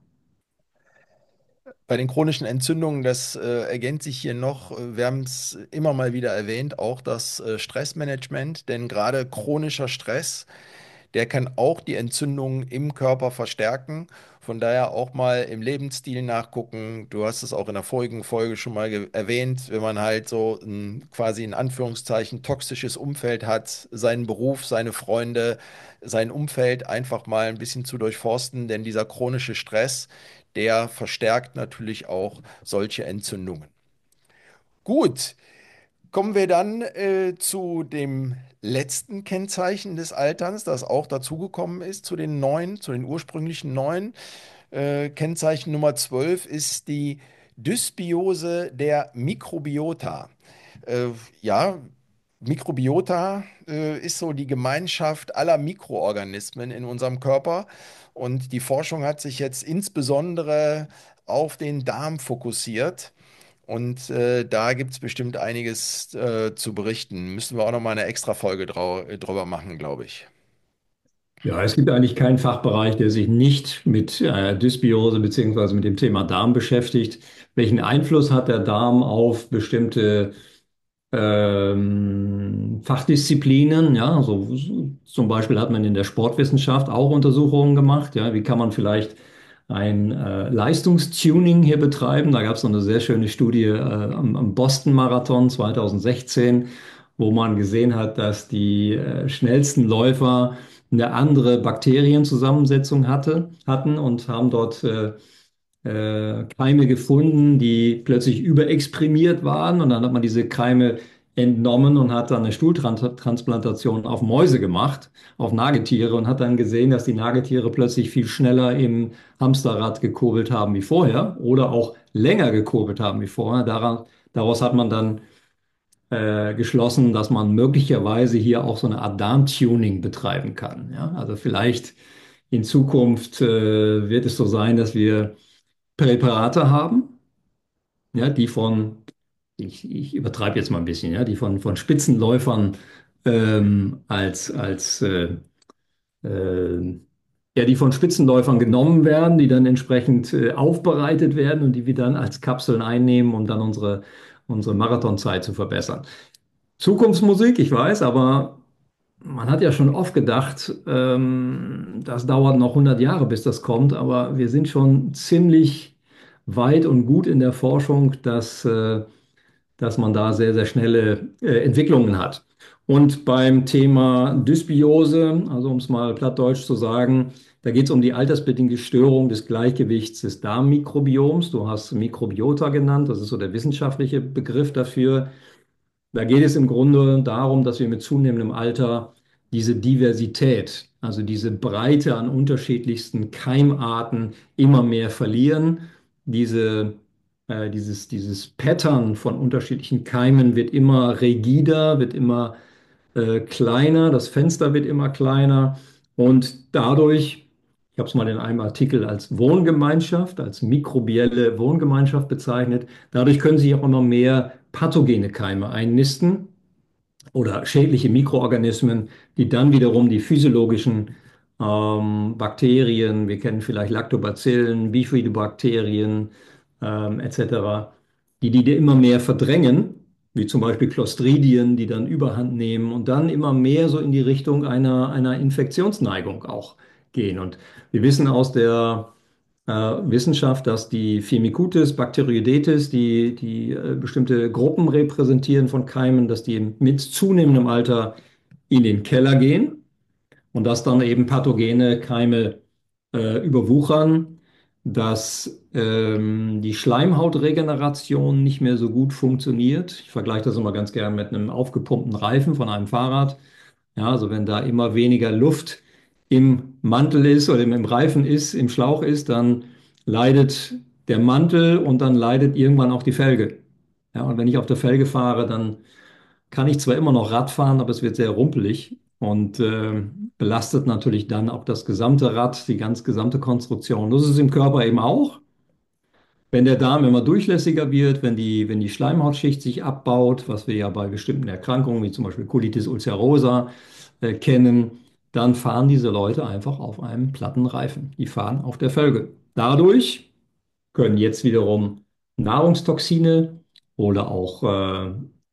Bei den chronischen Entzündungen, das äh, ergänzt sich hier noch, äh, wir haben es immer mal wieder erwähnt, auch das äh, Stressmanagement, denn gerade chronischer Stress, der kann auch die Entzündungen im Körper verstärken. Von daher auch mal im Lebensstil nachgucken. Du hast es auch in der vorigen Folge schon mal ge- erwähnt, wenn man halt so ein quasi in Anführungszeichen toxisches Umfeld hat, seinen Beruf, seine Freunde, sein Umfeld einfach mal ein bisschen zu durchforsten, denn dieser chronische Stress, der verstärkt natürlich auch solche Entzündungen. Gut, kommen wir dann äh, zu dem letzten Kennzeichen des Alterns, das auch dazugekommen ist, zu den neun, zu den ursprünglichen neun. Äh, Kennzeichen Nummer zwölf ist die Dysbiose der Mikrobiota. Äh, ja, Mikrobiota äh, ist so die Gemeinschaft aller Mikroorganismen in unserem Körper. Und die Forschung hat sich jetzt insbesondere auf den Darm fokussiert. Und äh, da gibt es bestimmt einiges äh, zu berichten. Müssen wir auch noch mal eine extra Folge drau drüber machen, glaube ich. Ja, es gibt eigentlich keinen Fachbereich, der sich nicht mit äh, Dysbiose beziehungsweise mit dem Thema Darm beschäftigt. Welchen Einfluss hat der Darm auf bestimmte ähm, Fachdisziplinen? Ja, so, so, zum Beispiel hat man in der Sportwissenschaft auch Untersuchungen gemacht. Ja, wie kann man vielleicht ein äh, Leistungstuning hier betreiben? Da gab es noch eine sehr schöne Studie äh, am, am Boston Marathon zweitausendsechzehn, wo man gesehen hat, dass die äh, schnellsten Läufer eine andere Bakterienzusammensetzung hatte, hatten und haben dort äh, äh, Keime gefunden, die plötzlich überexprimiert waren. Und dann hat man diese Keime entnommen und hat dann eine Stuhltransplantation auf Mäuse gemacht, auf Nagetiere und hat dann gesehen, dass die Nagetiere plötzlich viel schneller im Hamsterrad gekurbelt haben wie vorher oder auch länger gekurbelt haben wie vorher. Daran, daraus hat man dann äh, geschlossen, dass man möglicherweise hier auch so eine Art Darmtuning betreiben kann. Ja? Also vielleicht in Zukunft äh, wird es so sein, dass wir Präparate haben, ja, die von, ich, ich übertreibe jetzt mal ein bisschen, ja, die von, von Spitzenläufern ähm, als, als äh, äh, ja, die von Spitzenläufern genommen werden, die dann entsprechend äh, aufbereitet werden und die wir dann als Kapseln einnehmen, um dann unsere, unsere Marathonzeit zu verbessern. Zukunftsmusik, ich weiß, aber man hat ja schon oft gedacht, ähm, das dauert noch hundert Jahre, bis das kommt, aber wir sind schon ziemlich weit und gut in der Forschung, dass, äh, dass man da sehr, sehr schnelle äh, Entwicklungen hat. Und beim Thema Dysbiose, also um es mal plattdeutsch zu sagen, da geht es um die altersbedingte Störung des Gleichgewichts des Darmmikrobioms. Du hast Mikrobiota genannt, das ist so der wissenschaftliche Begriff dafür. Da geht es im Grunde darum, dass wir mit zunehmendem Alter diese Diversität, also diese Breite an unterschiedlichsten Keimarten immer mehr verlieren. Diese, äh, dieses, dieses Pattern von unterschiedlichen Keimen wird immer rigider, wird immer äh, kleiner, das Fenster wird immer kleiner und dadurch, ich habe es mal in einem Artikel als Wohngemeinschaft, als mikrobielle Wohngemeinschaft bezeichnet, dadurch können sich auch immer mehr pathogene Keime einnisten oder schädliche Mikroorganismen, die dann wiederum die physiologischen ähm, Bakterien, wir kennen vielleicht Lactobacillen, Bifidobakterien ähm, et cetera, die die immer mehr verdrängen, wie zum Beispiel Clostridien, die dann Überhand nehmen und dann immer mehr so in die Richtung einer, einer Infektionsneigung auch gehen. Und wir wissen aus der äh, Wissenschaft, dass die Firmicutes, Bacteroidetes, die, die äh, bestimmte Gruppen repräsentieren von Keimen, dass die mit zunehmendem Alter in den Keller gehen und dass dann eben pathogene Keime äh, überwuchern, dass ähm, die Schleimhautregeneration nicht mehr so gut funktioniert. Ich vergleiche das immer ganz gerne mit einem aufgepumpten Reifen von einem Fahrrad. Ja, also wenn da immer weniger Luft im Mantel ist oder im Reifen ist, im Schlauch ist, dann leidet der Mantel und dann leidet irgendwann auch die Felge. Ja, und wenn ich auf der Felge fahre, dann kann ich zwar immer noch Rad fahren, aber es wird sehr rumpelig und äh, belastet natürlich dann auch das gesamte Rad, die ganz gesamte Konstruktion. Das ist es im Körper eben auch. Wenn der Darm immer durchlässiger wird, wenn die, wenn die Schleimhautschicht sich abbaut, was wir ja bei bestimmten Erkrankungen wie zum Beispiel Colitis ulcerosa äh, kennen, dann fahren diese Leute einfach auf einem platten Reifen. Die fahren auf der Felge. Dadurch können jetzt wiederum Nahrungstoxine oder auch äh,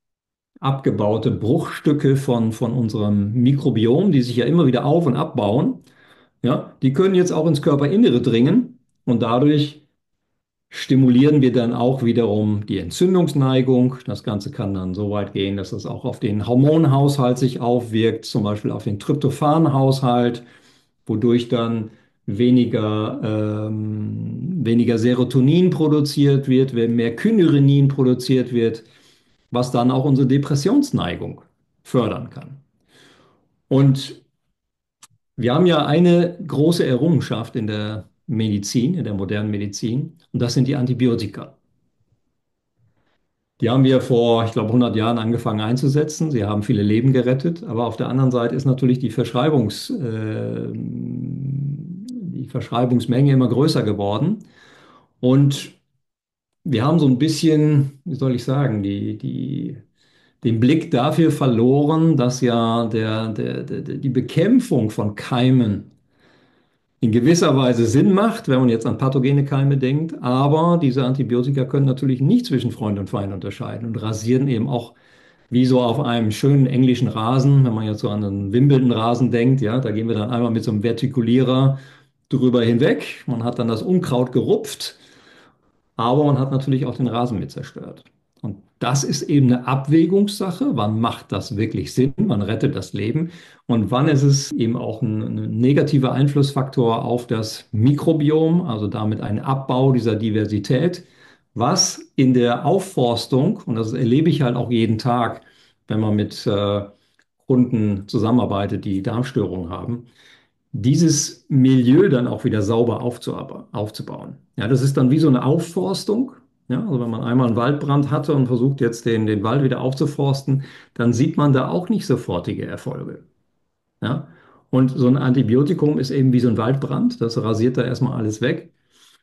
abgebaute Bruchstücke von, von unserem Mikrobiom, die sich ja immer wieder auf- und abbauen, ja, die können jetzt auch ins Körperinnere dringen und dadurch stimulieren wir dann auch wiederum die Entzündungsneigung. Das Ganze kann dann so weit gehen, dass das auch auf den Hormonhaushalt sich aufwirkt, zum Beispiel auf den Tryptophanhaushalt, wodurch dann weniger, ähm, weniger Serotonin produziert wird, wenn mehr Kynurenin produziert wird, was dann auch unsere Depressionsneigung fördern kann. Und wir haben ja eine große Errungenschaft in der Medizin, in der modernen Medizin, und das sind die Antibiotika. Die haben wir vor, ich glaube, hundert Jahren angefangen einzusetzen. Sie haben viele Leben gerettet. Aber auf der anderen Seite ist natürlich die Verschreibungs, äh, die Verschreibungsmenge immer größer geworden. Und wir haben so ein bisschen, wie soll ich sagen, die, die, den Blick dafür verloren, dass ja der, der, der, die Bekämpfung von Keimen in gewisser Weise Sinn macht, wenn man jetzt an pathogene Keime denkt. Aber diese Antibiotika können natürlich nicht zwischen Freund und Feind unterscheiden und rasieren eben auch wie so auf einem schönen englischen Rasen, wenn man jetzt so an einen Wimbledon-Rasen denkt, ja, da gehen wir dann einmal mit so einem Vertikulierer drüber hinweg. Man hat dann das Unkraut gerupft, aber man hat natürlich auch den Rasen mit zerstört. Und Das ist eben eine Abwägungssache. Wann macht das wirklich Sinn? Wann rettet das Leben? Und wann ist es eben auch ein, ein negativer Einflussfaktor auf das Mikrobiom, also damit ein Abbau dieser Diversität, was in der Aufforstung, und das erlebe ich halt auch jeden Tag, wenn man mit äh, Kunden zusammenarbeitet, die Darmstörungen haben, dieses Milieu dann auch wieder sauber aufzuarbe- aufzubauen. Ja, das ist dann wie so eine Aufforstung. Ja, also wenn man einmal einen Waldbrand hatte und versucht jetzt den, den Wald wieder aufzuforsten, dann sieht man da auch nicht sofortige Erfolge. Ja? Und so ein Antibiotikum ist eben wie so ein Waldbrand, das rasiert da erstmal alles weg.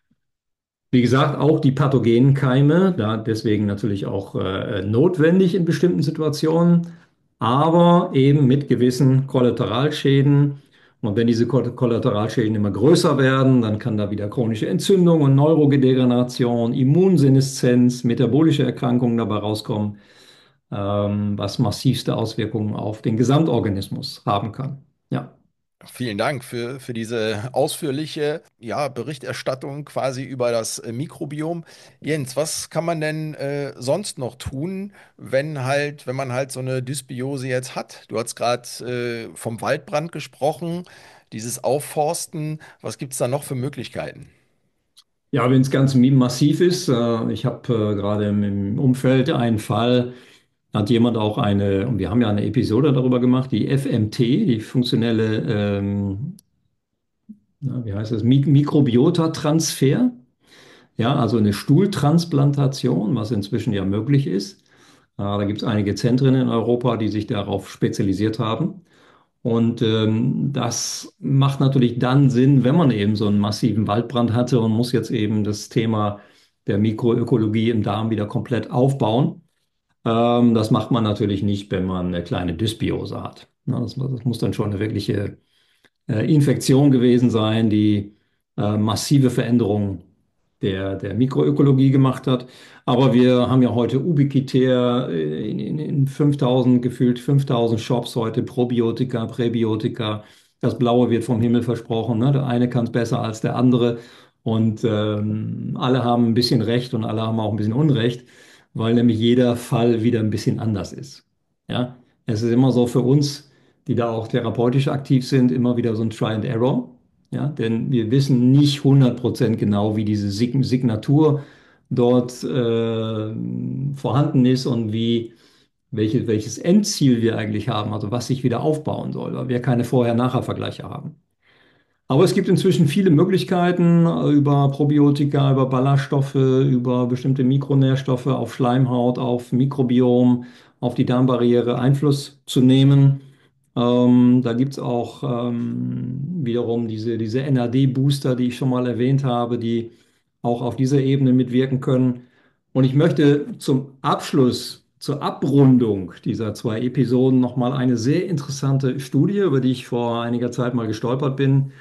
Wie gesagt, auch die pathogenen Keime, da deswegen natürlich auch äh, notwendig in bestimmten Situationen, aber eben mit gewissen Kollateralschäden. Und wenn diese Ko- Kollateralschäden immer größer werden, dann kann da wieder chronische Entzündung und Neurodegeneration, Immunseneszenz, metabolische Erkrankungen dabei rauskommen, ähm, was massivste Auswirkungen auf den Gesamtorganismus haben kann. Ja. Vielen Dank für, für diese ausführliche, ja, Berichterstattung quasi über das äh, Mikrobiom. Jens, was kann man denn äh, sonst noch tun, wenn halt, wenn man halt so eine Dysbiose jetzt hat? Du hast gerade äh, vom Waldbrand gesprochen, dieses Aufforsten. Was gibt es da noch für Möglichkeiten? Ja, wenn es ganz massiv ist, äh, ich habe äh, gerade im, im Umfeld einen Fall, hat jemand auch eine, und wir haben ja eine Episode darüber gemacht, die F M T, die funktionelle, ähm, na, wie heißt das, Mik Mikrobiota-Transfer, ja, also eine Stuhltransplantation, was inzwischen ja möglich ist. Äh, da gibt es einige Zentren in Europa, die sich darauf spezialisiert haben. Und ähm, das macht natürlich dann Sinn, wenn man eben so einen massiven Waldbrand hatte und muss jetzt eben das Thema der Mikroökologie im Darm wieder komplett aufbauen. Ähm, das macht man natürlich nicht, wenn man eine kleine Dysbiose hat. Na, das, das muss dann schon eine wirkliche äh, Infektion gewesen sein, die äh, massive Veränderungen der, der Mikroökologie gemacht hat. Aber wir haben ja heute ubiquitär äh, in, in, in fünftausend, gefühlt fünftausend Shops heute Probiotika, Präbiotika. Das Blaue wird vom Himmel versprochen. Ne? Der eine kann es besser als der andere. Und ähm, alle haben ein bisschen Recht und alle haben auch ein bisschen Unrecht, weil nämlich jeder Fall wieder ein bisschen anders ist. Ja? Es ist immer so für uns, die da auch therapeutisch aktiv sind, immer wieder so ein Try and Error. Ja, denn wir wissen nicht hundert Prozent genau, wie diese Sig Signatur dort äh, vorhanden ist und wie, welche, welches Endziel wir eigentlich haben, also was sich wieder aufbauen soll, weil wir keine Vorher-Nachher-Vergleiche haben. Aber es gibt inzwischen viele Möglichkeiten, äh, über Probiotika, über Ballaststoffe, über bestimmte Mikronährstoffe auf Schleimhaut, auf Mikrobiom, auf die Darmbarriere Einfluss zu nehmen. Ähm, da gibt es auch ähm, wiederum diese, diese N A D-Booster, die ich schon mal erwähnt habe, die auch auf dieser Ebene mitwirken können. Und ich möchte zum Abschluss, zur Abrundung dieser zwei Episoden nochmal eine sehr interessante Studie, über die ich vor einiger Zeit mal gestolpert bin,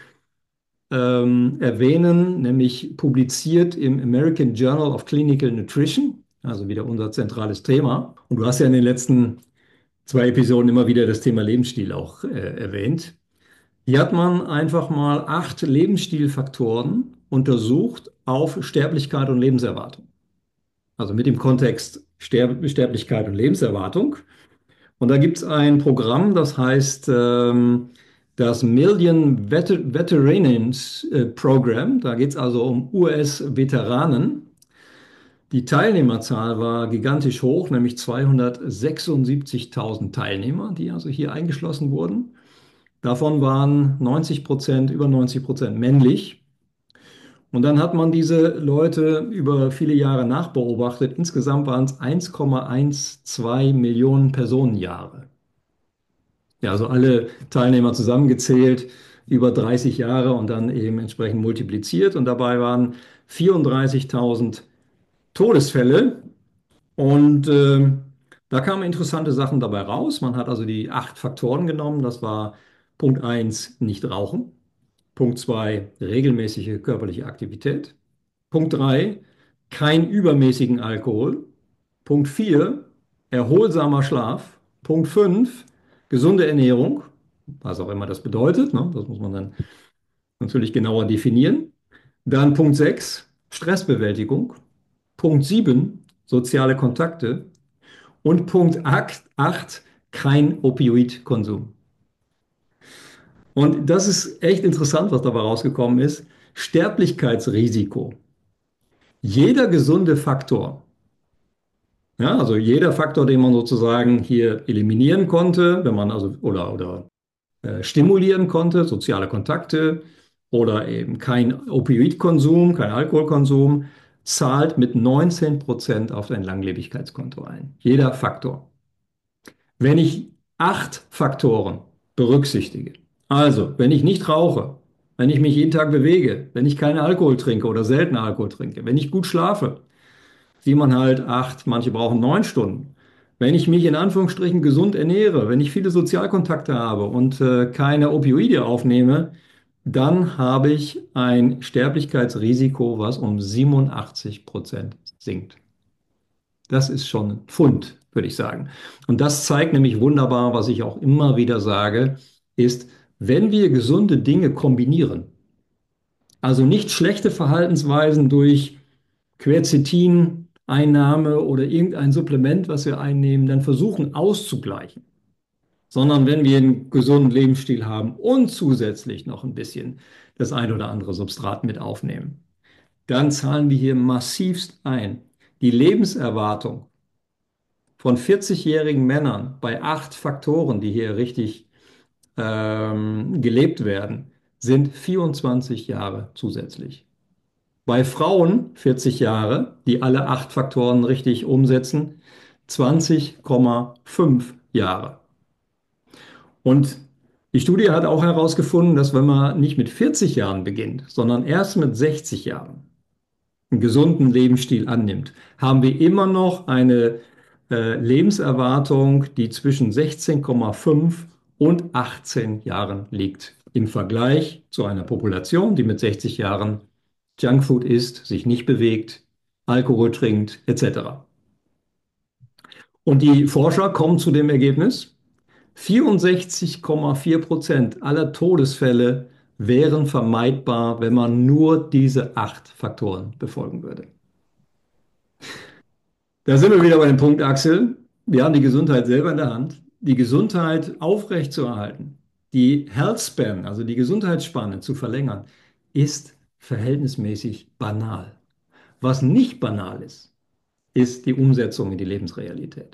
ähm, erwähnen, nämlich publiziert im American Journal of Clinical Nutrition, also wieder unser zentrales Thema. Und du hast ja in den letzten zwei Episoden immer wieder das Thema Lebensstil auch äh, erwähnt. Hier hat man einfach mal acht Lebensstilfaktoren untersucht auf Sterblichkeit und Lebenserwartung. Also mit dem Kontext Sterb Sterblichkeit und Lebenserwartung. Und da gibt es ein Programm, das heißt ähm, das Million Vet Veterans äh, Program. Da geht es also um U S-Veteranen. Die Teilnehmerzahl war gigantisch hoch, nämlich zweihundertsechsundsiebzigtausend Teilnehmer, die also hier eingeschlossen wurden. Davon waren neunzig Prozent, über neunzig Prozent männlich. Und dann hat man diese Leute über viele Jahre nachbeobachtet. Insgesamt waren es eins Komma zwölf Millionen Personenjahre. Ja, also alle Teilnehmer zusammengezählt, über dreißig Jahre und dann eben entsprechend multipliziert. Und dabei waren vierunddreißigtausend Todesfälle. Und ähm, da kamen interessante Sachen dabei raus. Man hat also die acht Faktoren genommen. Das war Punkt eins, nicht rauchen. Punkt zwei, regelmäßige körperliche Aktivität. Punkt drei, kein übermäßigen Alkohol. Punkt vier, erholsamer Schlaf. Punkt fünf, gesunde Ernährung, was auch immer das bedeutet. Ne? Das muss man dann natürlich genauer definieren. Dann Punkt sechs, Stressbewältigung. Punkt sieben, soziale Kontakte. Und Punkt acht, kein Opioidkonsum. Und das ist echt interessant, was dabei rausgekommen ist. Sterblichkeitsrisiko. Jeder gesunde Faktor, ja, also jeder Faktor, den man sozusagen hier eliminieren konnte, wenn man also oder, oder äh, stimulieren konnte, soziale Kontakte oder eben kein Opioidkonsum, kein Alkoholkonsum, zahlt mit neunzehn Prozent auf dein Langlebigkeitskonto ein. Jeder Faktor. Wenn ich acht Faktoren berücksichtige, also wenn ich nicht rauche, wenn ich mich jeden Tag bewege, wenn ich keinen Alkohol trinke oder selten Alkohol trinke, wenn ich gut schlafe, wie man halt acht, manche brauchen neun Stunden. Wenn ich mich in Anführungsstrichen gesund ernähre, wenn ich viele Sozialkontakte habe und äh, keine Opioide aufnehme, dann habe ich ein Sterblichkeitsrisiko, was um siebenundachtzig Prozent sinkt. Das ist schon ein Pfund, würde ich sagen. Und das zeigt nämlich wunderbar, was ich auch immer wieder sage, ist, wenn wir gesunde Dinge kombinieren, also nicht schlechte Verhaltensweisen durch Quercetin-Einnahme oder irgendein Supplement, was wir einnehmen, dann versuchen auszugleichen, sondern wenn wir einen gesunden Lebensstil haben und zusätzlich noch ein bisschen das ein oder andere Substrat mit aufnehmen, dann zahlen wir hier massivst ein. Die Lebenserwartung von vierzig-jährigen Männern bei acht Faktoren, die hier richtig ähm, gelebt werden, sind vierundzwanzig Jahre zusätzlich. Bei Frauen vierzig Jahre, die alle acht Faktoren richtig umsetzen, zwanzig Komma fünf Jahre. Und die Studie hat auch herausgefunden, dass wenn man nicht mit vierzig Jahren beginnt, sondern erst mit sechzig Jahren einen gesunden Lebensstil annimmt, haben wir immer noch eine äh, Lebenserwartung, die zwischen sechzehn Komma fünf und achtzehn Jahren liegt. Im Vergleich zu einer Population, die mit sechzig Jahren Junkfood isst, sich nicht bewegt, Alkohol trinkt, et cetera. Und die Forscher kommen zu dem Ergebnis, vierundsechzig Komma vier Prozent aller Todesfälle wären vermeidbar, wenn man nur diese acht Faktoren befolgen würde. Da sind wir wieder bei dem Punkt, Axel. Wir haben die Gesundheit selber in der Hand. Die Gesundheit aufrechtzuerhalten, die Health Span, also die Gesundheitsspanne zu verlängern, ist verhältnismäßig banal. Was nicht banal ist, ist die Umsetzung in die Lebensrealität.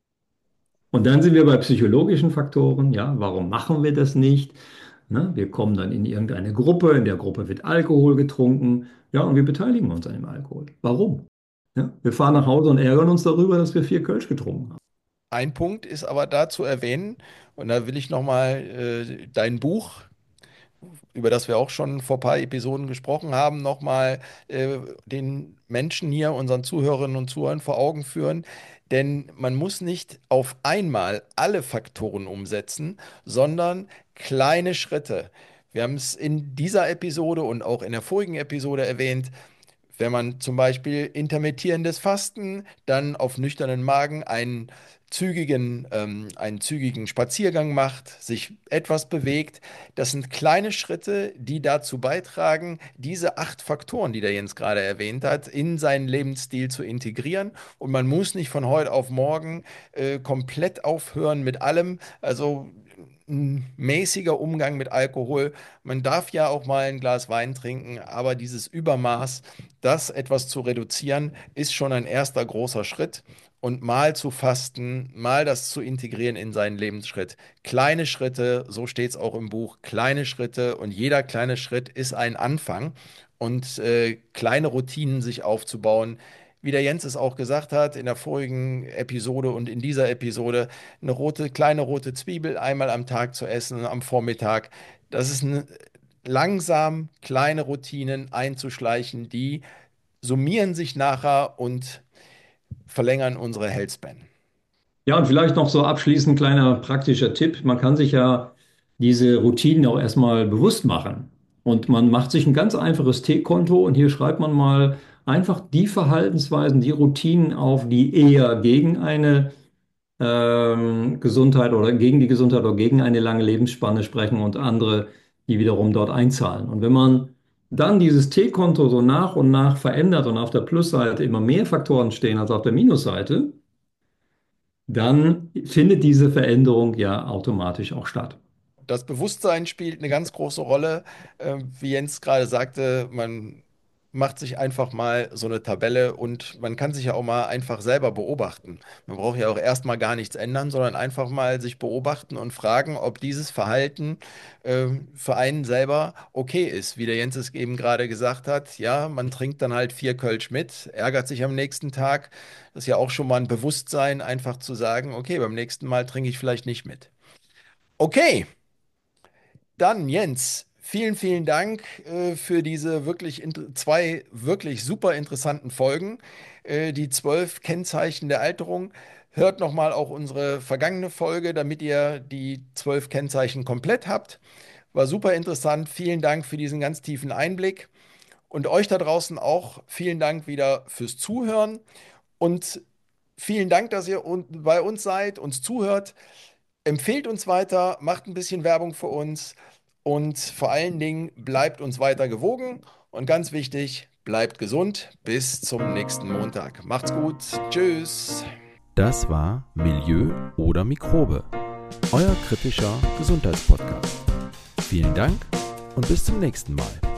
Und dann sind wir bei psychologischen Faktoren. Ja, warum machen wir das nicht? Ne, wir kommen dann in irgendeine Gruppe, in der Gruppe wird Alkohol getrunken. Ja, und wir beteiligen uns an dem Alkohol. Warum? Ja, wir fahren nach Hause und ärgern uns darüber, dass wir vier Kölsch getrunken haben. Ein Punkt ist aber da zu erwähnen, und da will ich nochmal äh, dein Buch, über das wir auch schon vor ein paar Episoden gesprochen haben, nochmal äh, den Menschen hier, unseren Zuhörerinnen und Zuhörern vor Augen führen. Denn man muss nicht auf einmal alle Faktoren umsetzen, sondern kleine Schritte. Wir haben es in dieser Episode und auch in der vorigen Episode erwähnt. Wenn man zum Beispiel intermittierendes Fasten, dann auf nüchternen Magen einen zügigen, ähm, einen zügigen Spaziergang macht, sich etwas bewegt, das sind kleine Schritte, die dazu beitragen, diese acht Faktoren, die der Jens gerade erwähnt hat, in seinen Lebensstil zu integrieren. Und man muss nicht von heute auf morgen äh, komplett aufhören mit allem. Also ein mäßiger Umgang mit Alkohol. Man darf ja auch mal ein Glas Wein trinken, aber dieses Übermaß, das etwas zu reduzieren, ist schon ein erster großer Schritt. Und mal zu fasten, mal das zu integrieren in seinen Lebensschritt. Kleine Schritte, so steht es auch im Buch, kleine Schritte und jeder kleine Schritt ist ein Anfang. Und äh, kleine Routinen sich aufzubauen, wie der Jens es auch gesagt hat in der vorigen Episode und in dieser Episode, eine rote, kleine rote Zwiebel einmal am Tag zu essen, am Vormittag. Das ist eine, langsam kleine Routinen einzuschleichen, die summieren sich nachher und verlängern unsere Healthspan. Ja, und vielleicht noch so abschließend kleiner praktischer Tipp. Man kann sich ja diese Routinen auch erstmal bewusst machen. Und man macht sich ein ganz einfaches T-Konto und hier schreibt man mal einfach die Verhaltensweisen, die Routinen auf, die eher gegen eine ähm, Gesundheit oder gegen die Gesundheit oder gegen eine lange Lebensspanne sprechen und andere, die wiederum dort einzahlen. Und wenn man dann dieses T-Konto so nach und nach verändert und auf der Plusseite immer mehr Faktoren stehen als auf der Minusseite, dann findet diese Veränderung ja automatisch auch statt. Das Bewusstsein spielt eine ganz große Rolle. Äh, Wie Jens gerade sagte, man macht sich einfach mal so eine Tabelle und man kann sich ja auch mal einfach selber beobachten. Man braucht ja auch erstmal gar nichts ändern, sondern einfach mal sich beobachten und fragen, ob dieses Verhalten äh, für einen selber okay ist. Wie der Jens es eben gerade gesagt hat, ja, man trinkt dann halt vier Kölsch mit, ärgert sich am nächsten Tag. Das ist ja auch schon mal ein Bewusstsein, einfach zu sagen, okay, beim nächsten Mal trinke ich vielleicht nicht mit. Okay. Dann, Jens, vielen, vielen Dank äh, für diese wirklich int- zwei wirklich super interessanten Folgen. Äh, die zwölf Kennzeichen der Alterung. Hört nochmal auch unsere vergangene Folge, damit ihr die zwölf Kennzeichen komplett habt. War super interessant. Vielen Dank für diesen ganz tiefen Einblick. Und euch da draußen auch vielen Dank wieder fürs Zuhören. Und vielen Dank, dass ihr un bei uns seid, uns zuhört. Empfehlt uns weiter, macht ein bisschen Werbung für uns und vor allen Dingen bleibt uns weiter gewogen und ganz wichtig, bleibt gesund. Bis zum nächsten Montag. Macht's gut. Tschüss. Das war Milieu oder Mikrobe, euer kritischer Gesundheitspodcast. Vielen Dank und bis zum nächsten Mal.